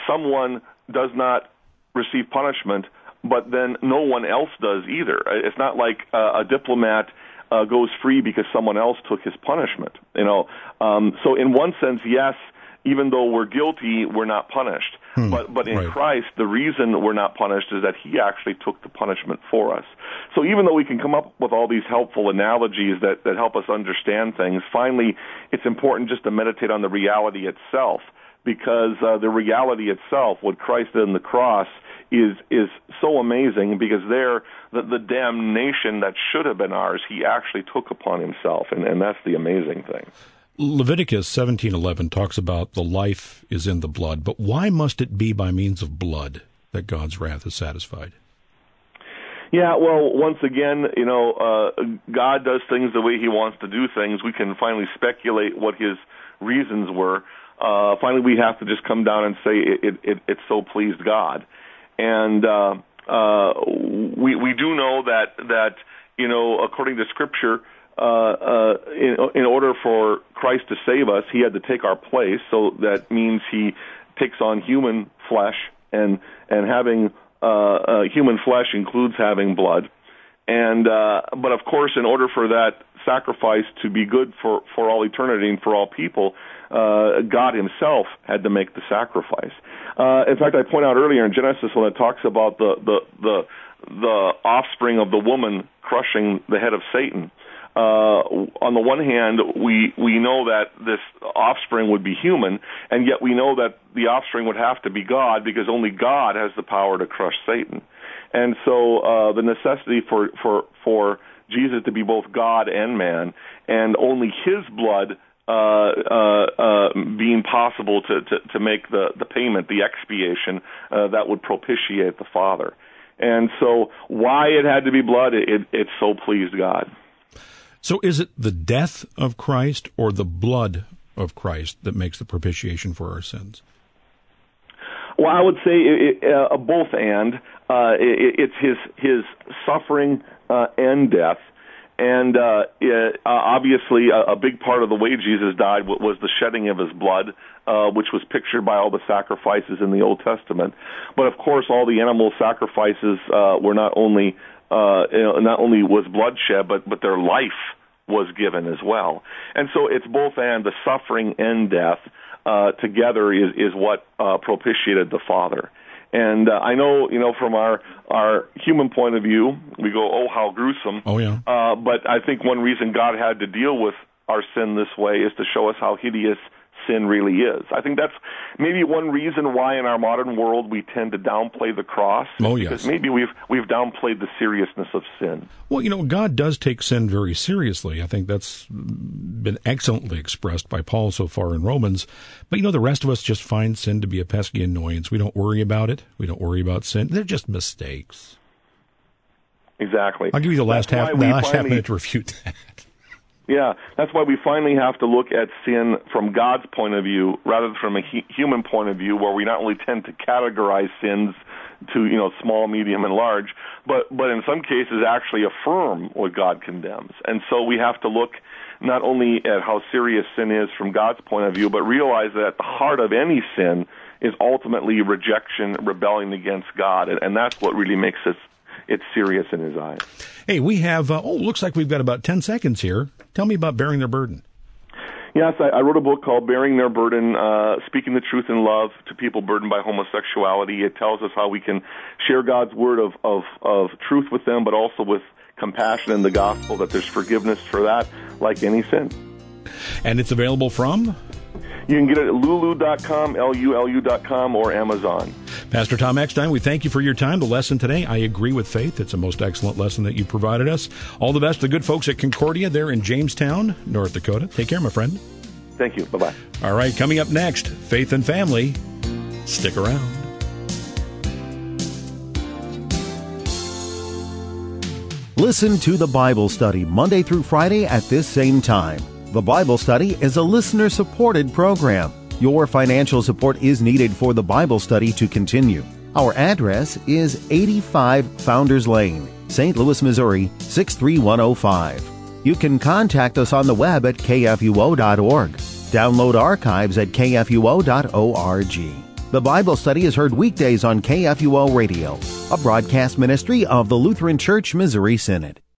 someone does not receive punishment, but then no one else does either. It's not like uh, a diplomat uh, goes free because someone else took his punishment. You know, um, so in one sense, yes, even though we're guilty, we're not punished. Hmm. But but in right. Christ, the reason we're not punished is that He actually took the punishment for us. So even though we can come up with all these helpful analogies that, that help us understand things, finally, it's important just to meditate on the reality itself, because uh, the reality itself, what Christ did on the cross, is is so amazing, because there, the, the damnation that should have been ours, He actually took upon Himself, and, and that's the amazing thing. Leviticus seventeen eleven talks about the life is in the blood, but why must it be by means of blood that God's wrath is satisfied? Yeah, well, once again, you know, uh, God does things the way He wants to do things. We can finally speculate what His reasons were. Uh, finally, we have to just come down and say it, it, it, it so pleased God. And uh, uh, we we do know that, that, you know, according to Scripture, Uh, uh, in, in order for Christ to save us, He had to take our place. So that means He takes on human flesh, and and having uh, uh, human flesh includes having blood. And uh, but of course, in order for that sacrifice to be good for, for all eternity and for all people, uh, God Himself had to make the sacrifice. Uh, in fact, I point out earlier in Genesis when it talks about the the the, the offspring of the woman crushing the head of Satan. Uh, on the one hand, we, we know that this offspring would be human, and yet we know that the offspring would have to be God, because only God has the power to crush Satan. And so uh, the necessity for, for, for Jesus to be both God and man, and only His blood uh, uh, uh, being possible to, to, to make the, the payment, the expiation, uh, that would propitiate the Father. And so why it had to be blood, it, it so pleased God. So is it the death of Christ or the blood of Christ that makes the propitiation for our sins? Well, I would say it, it, uh, both and. Uh, it, it's his his suffering uh, and death. And uh, it, uh, obviously a, a big part of the way Jesus died was the shedding of His blood, uh, which was pictured by all the sacrifices in the Old Testament. But of course, all the animal sacrifices uh, were not only Uh, you know, not only was blood shed, but, but their life was given as well. And so it's both and, the suffering and death uh, together is, is what uh, propitiated the Father. And uh, I know, you know, from our, our human point of view, we go, oh, how gruesome. Oh, yeah. Uh, but I think one reason God had to deal with our sin this way is to show us how hideous sin really is. I think that's maybe one reason why in our modern world we tend to downplay the cross. Oh, yes. Because maybe we've we've downplayed the seriousness of sin. Well, you know, God does take sin very seriously. I think that's been excellently expressed by Paul so far in Romans. But, you know, the rest of us just find sin to be a pesky annoyance. We don't worry about it. We don't worry about sin. They're just mistakes. Exactly. I'll give you the last, half, the last half minute to refute that. Yeah, that's why we finally have to look at sin from God's point of view rather than from a he- human point of view, where we not only tend to categorize sins to, you know, small, medium, and large, but, but in some cases actually affirm what God condemns. And so we have to look not only at how serious sin is from God's point of view, but realize that at the heart of any sin is ultimately rejection, rebelling against God, and, and that's what really makes it it's serious in His eyes. Hey, we have, uh, oh, looks like we've got about ten seconds here. Tell me about Bearing Their Burden. Yes, I, I wrote a book called Bearing Their Burden, uh, Speaking the Truth in Love to People Burdened by Homosexuality. It tells us how we can share God's word of, of, of truth with them, but also with compassion in the gospel, that there's forgiveness for that, like any sin. And it's available from? You can get it at lulu dot com, L U L U dot com, or Amazon. Pastor Tom Eckstein, we thank you for your time. The lesson today, I agree with Faith. It's a most excellent lesson that you provided us. All the best to the good folks at Concordia there in Jamestown, North Dakota. Take care, my friend. Thank you. Bye-bye. All right, coming up next, Faith and Family. Stick around. Listen to the Bible Study Monday through Friday at this same time. The Bible Study is a listener-supported program. Your financial support is needed for the Bible study to continue. Our address is eighty-five Founders Lane, Saint Louis, Missouri, six three one oh five. You can contact us on the web at k f u o dot org. Download archives at k f u o dot org. The Bible study is heard weekdays on K F U O Radio, a broadcast ministry of the Lutheran Church Missouri Synod.